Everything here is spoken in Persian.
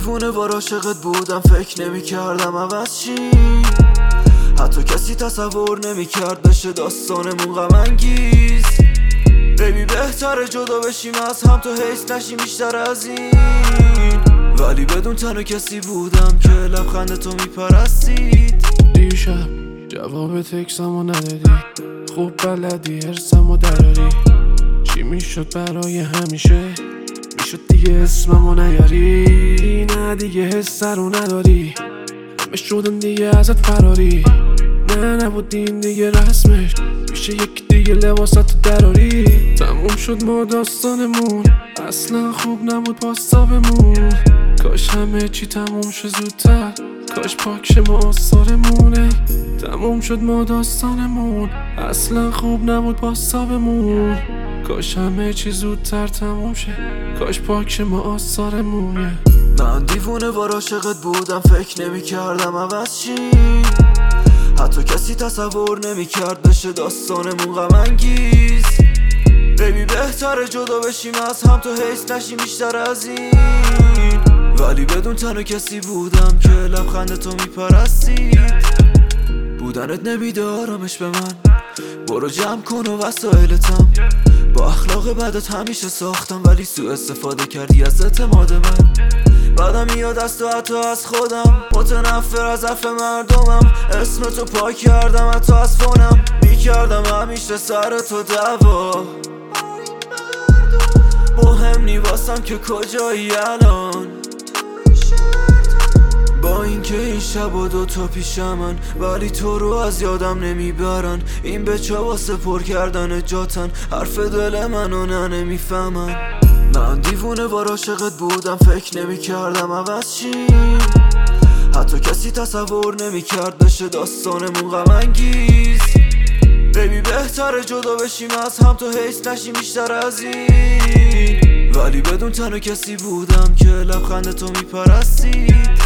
دیوونه وار عاشقت بودم، فکر نمی کردم عوض چی. حتی کسی تصور نمی کرد بشه داستانمون غم انگیز. بیبی بهتره جدا بشیم از هم، تو حیث نشیم بیشتر از این. ولی بدون تنها کسی بودم که لبخند تو میپرستید. دیشب جواب تکسامو ندادی، خوب بلدی هرسمو دراری. چی میشد برای همیشه؟ میشد دیگه اسممو نیاری. نه دیگه حس رو نداری، همه شدن دیگه ازت فراری. نه نبودین دیگه رسمش، میشه یک دیگه لباساتو دراری. تموم شد ما داستانمون، اصلا خوب نبود باستابمون. کاش همه چی تموم شد زودتر، کاش پاک شه ما آثارمونه. تموم شد ما داستانمون، اصلا خوب نبود باستابمون. کاش همه چی زودتر تموم شه، کاش پاک شه ما آثارمونه. من دیوونه وار عاشقت بودم، فکر نمی کردم عوض چی. حتی کسی تصور نمی کرد بشه داستانمون غم انگیز. بیبی بهتره جدا بشیم از هم، تو حیث نشیم بیشتر از این. ولی بدون تنها کسی بودم که لبخند تو میپرستید. بودنت نمیده آرامش به من، برو جمع کن و وسایلتم. با اخلاق بدت همیشه ساختم، ولی سوء استفاده کردی از اعتماد من. بعدم میاد از تو حتی از خودم، متنفر از عفو مردمم. اسم تو پاک کردم حتی از فونم، میکردم همیشه سر تو دعوا. مهم نی واسم که کجایی الان، با اینکه این شب و دوتا پیشمن، ولی تو رو از یادم نمیبرن. این بچه واسه پر کردن جاتن، حرف دل منو نمیفهمن. من دیوونه وار عاشقت بودم، فکر نمی کردم عوض چی. حتی کسی تصور نمی کرد بشه داستانمون غم انگیز. بیبی بهتره جدا بشیم از هم، تو حیث نشیم بیشتر از این. ولی بدون تنها کسی بودم که لبخند تو میپرستید.